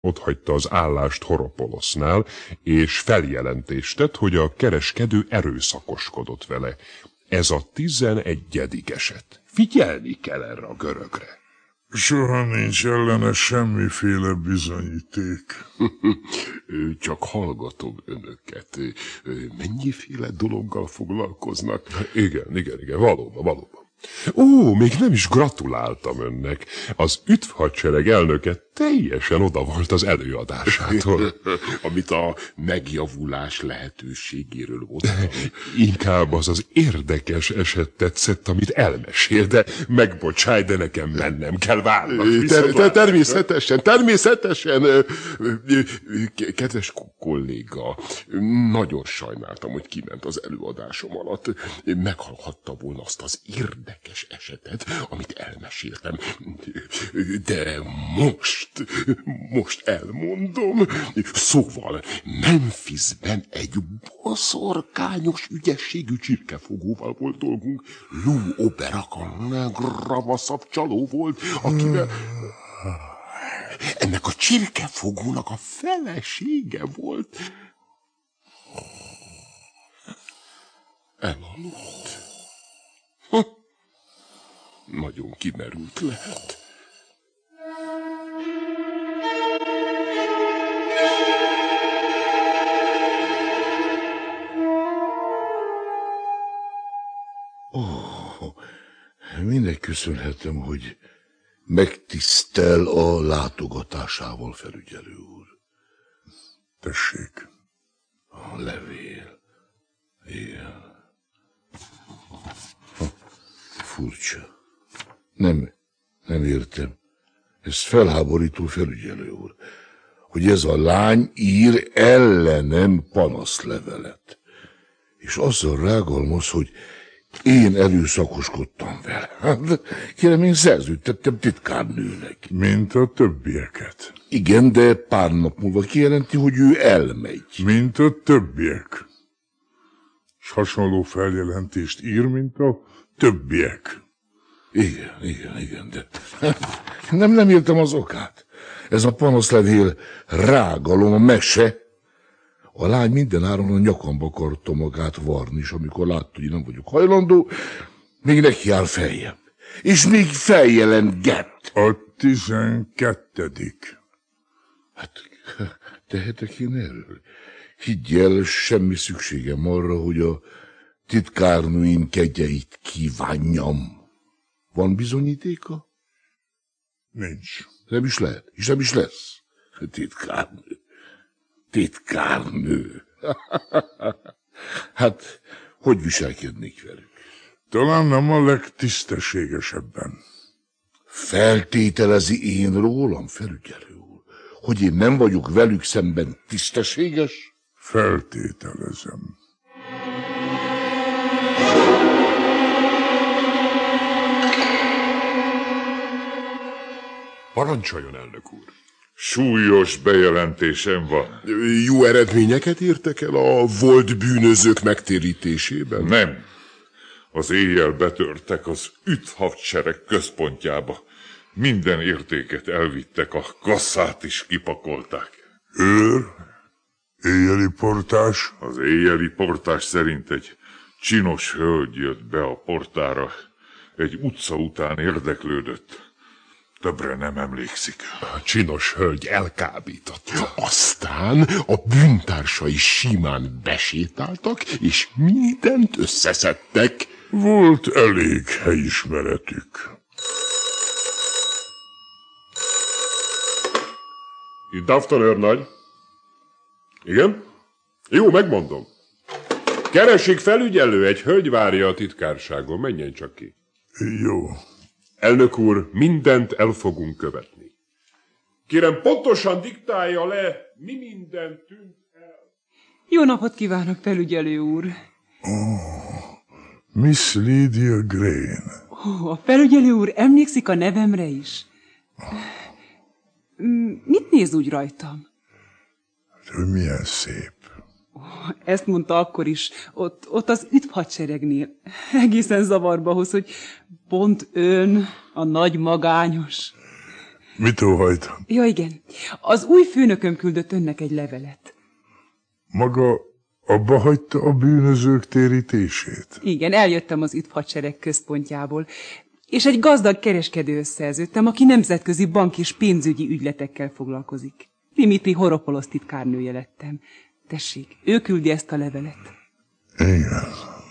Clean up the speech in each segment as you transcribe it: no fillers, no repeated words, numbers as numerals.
Otthagyta az állást Horopolosznál, és feljelentést tett, hogy a kereskedő erőszakoskodott vele. Ez a 11. eset. Figyelni kell erre a görögre. Soha nincs ellene semmiféle bizonyíték. Csak hallgatom önöket. Mennyiféle dologgal foglalkoznak? Igen, valóban. Még nem is gratuláltam önnek. Az üdv hadsereg elnöke teljesen oda volt az előadásától. Amit a megjavulás lehetőségéről mondtam. Inkább az érdekes eset tetszett, amit elmesél, de megbocsáj, de nekem mennem kell, várnak. Természetesen. Kedves kolléga, nagyon sajnáltam, hogy kiment az előadásom alatt. Meghallhatta volna azt az érdekes esetet, amit elmeséltem. De most elmondom. Szóval Memphisben egy boszorkányos ügyességű csirkefogóval volt dolgunk. Lou Oberak a legravaszabb csaló volt, akivel... Ennek a csirkefogónak a felesége volt. Elaludt. Nagyon kimerült lehet. Minek köszönhetem, hogy megtisztel a látogatásával, felügyelő úr? Tessék. A levél. Igen. Furcsa. Nem értem. Ez felháborító, felügyelő úr, hogy ez a lány ír ellenem panaszlevelet. És azzal rágalmaz, hogy én erőszakoskodtam vele. Hát, kérem, én szerződtettem titkárnőnek. Mint a többieket. Igen, de pár nap múlva kijelenti, hogy ő elmegy. Mint a többiek. És hasonló feljelentést ír, mint a többiek. Igen, de nem értem az okát. Ez a panaszlevél rágalom, mese. A lány mindenáron a nyakamba akarta magát varni, és amikor látta, hogy nem vagyok hajlandó, még neki áll feljebb. És még feljelentget. A 12. Hát, tehetek én erről? Higgy el, semmi szükségem arra, hogy a titkárnőim kegyeit kívánjam. Van bizonyítéka? Nincs. Nem is lehet, és nem is lesz. Titkárnő. Hát, hogy viselkednék velük? Talán nem a legtisztességesebben. Feltételezi én rólam, felügyelő úr, hogy én nem vagyok velük szemben tisztességes? Feltételezem. Parancsoljon, elnök úr. Súlyos bejelentésem van. Jó eredményeket értek el a volt bűnözők megtérítésében? Nem. Az éjjel betörtek az üdvhadsereg központjába. Minden értéket elvittek, a kasszát is kipakolták. Őr? Éjjeli portás? Az éjjeli portás szerint egy csinos hölgy jött be a portára. Egy utca után érdeklődött. Többre nem emlékszik. A csinos hölgy elkábította. Aztán a bűntársai simán besétáltak, és mindent összeszedtek. Volt elég helyismeretük. Itt Dafton őrnagy. Igen? Jó, megmondom. Keresik felügyelő, egy hölgy várja a titkárságon. Menjen csak ki. Jó. Elnök úr, mindent el fogunk követni. Kérem, pontosan diktálja le, mi mindent tűnt el. Jó napot kívánok, felügyelő úr. Miss Lydia Green. A felügyelő úr emlékszik a nevemre is. Mit néz úgy rajtam? Ő milyen szép. Ezt mondta akkor is, ott az üdvhadseregnél. Egészen zavarba hoz, hogy pont ön, a nagy magányos. Mit óhajt? Ja, igen. Az új főnököm küldött önnek egy levelet. Maga abba hagyta a bűnözők térítését? Igen, eljöttem az üdvhadsereg központjából, és egy gazdag kereskedőhöz szerződtem, aki nemzetközi bank és pénzügyi ügyletekkel foglalkozik. Dimitri Horopolosz titkárnője lettem. Tessék, ő küldi ezt a levelet. Igen.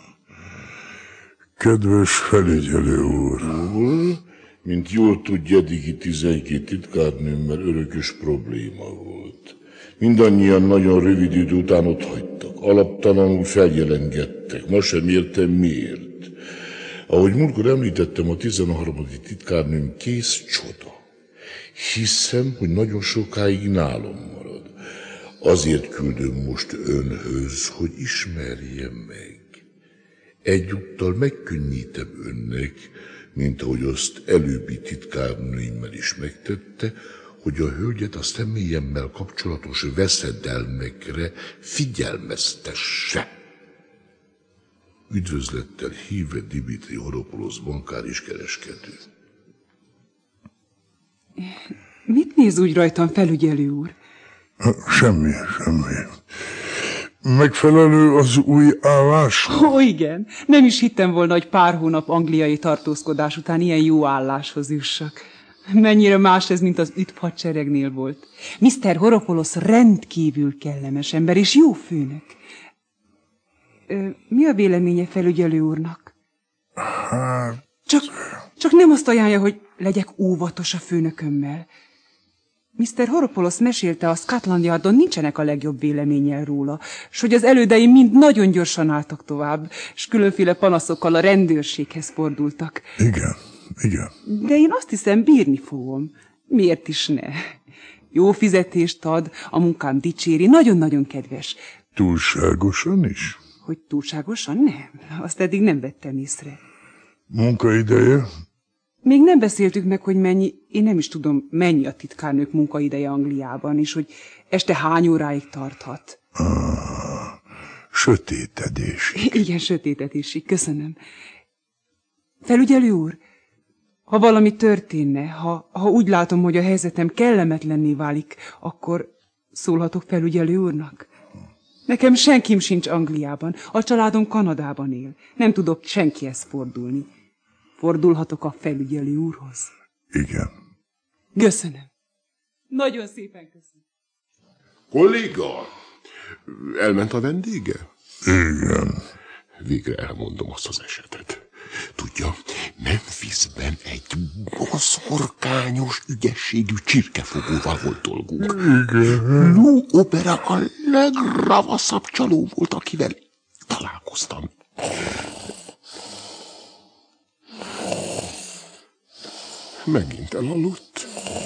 Kedves felügyelő úr! Mint jól tudja, eddigi 12 titkárnőmmel örökös probléma volt. Mindannyian nagyon rövid idő után ott hagytak. Alaptalanul feljelentgettek. Ma sem értem miért. Ahogy múltkor említettem, a 13. titkárnőm kész csoda. Hiszem, hogy nagyon sokáig nálam marad. Azért küldöm most önhöz, hogy ismerjem meg. Egyúttal megkönnyítem önnek, mint ahogy azt előbbi titkárnőimmel is megtette, hogy a hölgyet a személyemmel kapcsolatos veszedelmekre figyelmeztesse. Üdvözlettel hívve Dimitri Horopolosz bankár és kereskedő. Mit néz úgy rajtam, felügyelő úr? Semmi. Megfelelő az új állás? Ó, igen. Nem is hittem volna, hogy pár hónap angliai tartózkodás után ilyen jó álláshoz jussak. Mennyire más ez, mint az üdvhadseregnél volt. Mr. Horopolosz rendkívül kellemes ember és jó főnök. Mi a véleménye felügyelő úrnak? Hát... Csak nem azt ajánlja, hogy legyek óvatos a főnökömmel. Mr. Horopolosz mesélte, a Scotland Yardon nincsenek a legjobb véleménnyel róla, s hogy az elődeim mind nagyon gyorsan álltak tovább, s különféle panaszokkal a rendőrséghez fordultak. Igen. De én azt hiszem, bírni fogom. Miért is ne? Jó fizetést ad, a munkám dicséri, nagyon-nagyon kedves. Túlságosan is? Hogy túlságosan? Nem. Azt eddig nem vettem észre. Munkaideje? Még nem beszéltük meg, hogy mennyi, én nem is tudom, mennyi a titkárnők munkaideje Angliában, és hogy este hány óráig tarthat. Sötétedésig. Igen, sötétedésig, köszönöm. Felügyelő úr, ha valami történne, ha úgy látom, hogy a helyzetem kellemetlenné válik, akkor szólhatok felügyelő úrnak? Nekem senkim sincs Angliában, a családom Kanadában él. Nem tudok senkihez fordulni. Fordulhatok a felügyelő úrhoz? Igen. Köszönöm. Nagyon szépen köszönöm. Kolléga, elment a vendége? Igen. Végre elmondom azt az esetet. Tudja, Memphisben egy boszorkányos, ügyességű csirkefogóval volt dolgunk. Igen. Lou Opera a legravaszabb csaló volt, akivel találkoztam. Megint elaludt.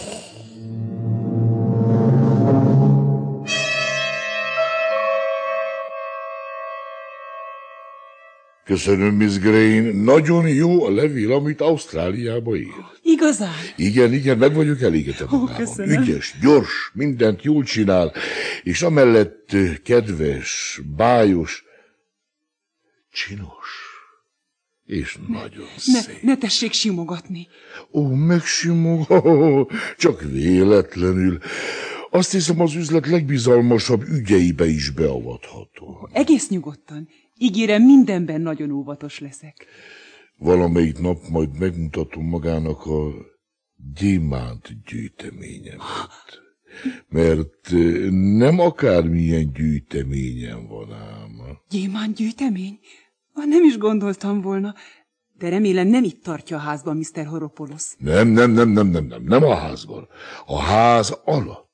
Köszönöm, Miss Grain. Nagyon jó a levél, amit Ausztráliába ír. Igazán? Igen, meg vagyok elégedve magában. Köszönöm. Ügyes, gyors, mindent jól csinál, és amellett kedves, bájos, csinos, és nagyon szép. Ne tessék simogatni. Ó, megsimog, csak véletlenül. Azt hiszem, az üzlet legbizalmasabb ügyeibe is beavatható. Egész nyugodtan. Ígérem, mindenben nagyon óvatos leszek. Valamelyik nap majd megmutatom magának a gyémánt gyűjteményemet. Mert nem akármilyen gyűjteményem van ám. Gyémánt gyűjtemény? Nem is gondoltam volna. De remélem nem itt tartja a házban, Mr. Horopolosz. Nem a házban. A ház alatt.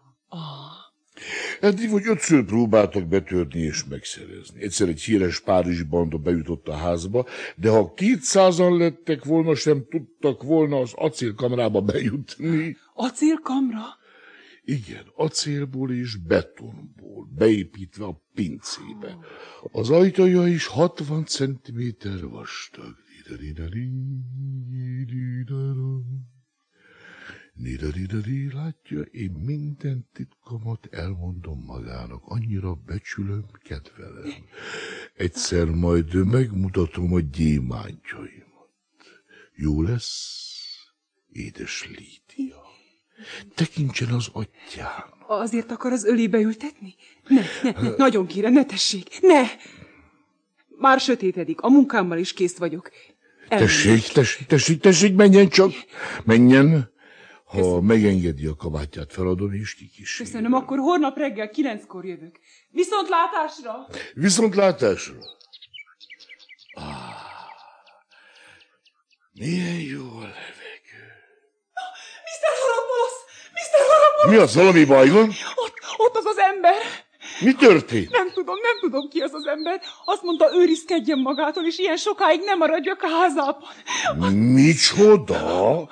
Eddig vagy 5-ször próbáltak betörni és megszerezni. Egyszer egy híres párizsi banda bejutott a házba, de ha 200-an lettek volna, sem tudtak volna az acélkamrába bejutni. Acélkamra? Igen, acélból és betonból, beépítve a pincébe. Az ajtaja is 60 centiméter vastag. Látja, én minden titkomat elmondom magának, annyira becsülöm, kedvelem. Egyszer majd megmutatom a gyémántjaimat. Jó lesz, édes Lídia? Tekintsen az atyán. Azért akar az ölébe ültetni? Ne, nagyon kérem, ne tessék, ne! Már sötétedik, a munkámmal is kész vagyok. Tessék, menjen csak. Menjen. Ha megengedi a kabátját, feladom és kikísérem. Köszönöm, akkor holnap reggel 9-kor jövök. Viszontlátásra! Viszontlátásra! Milyen jó a levegő. Mr. Horapolosz! Mr. Horapolosz! Mi az, valami baj van? Ott az az ember! Mi történt? Nem tudom, ki az az ember. Azt mondta, őrizkedjen magától, és ilyen sokáig nem maradjak a házában. Micsoda?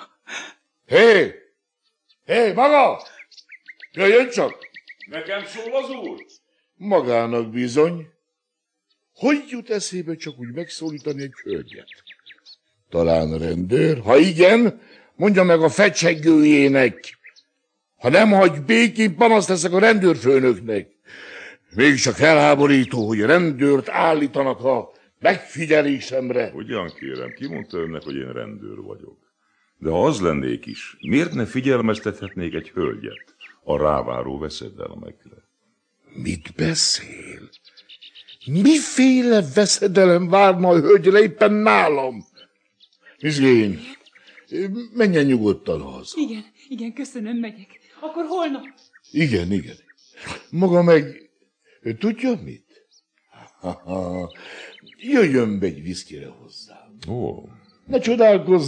Hé, maga! Jöjjön csak! Nekem szól az úr? Magának bizony. Hogy jut eszébe csak úgy megszólítani egy hölgyet? Talán rendőr? Ha igen, mondja meg a fecsegőjének. Ha nem hagy békén, panaszt teszek a rendőrfőnöknek. Mégiscsak felháborító, hogy rendőrt állítanak a megfigyelésemre. Ugyan kérem, ki mondta önnek, hogy én rendőr vagyok? De ha az lennék is, miért ne figyelmeztethetnék egy hölgyet a ráváró veszedelmekre? Mit beszél? Miféle veszedelem várna a hölgyre éppen nálam? Mizgén, menjen nyugodtan haza. Igen, köszönöm, megyek. Akkor holnap. Igen. Maga meg, tudja mit? Jöjjön be egy viszkire hozzám. Ó. Ne csodálkozz.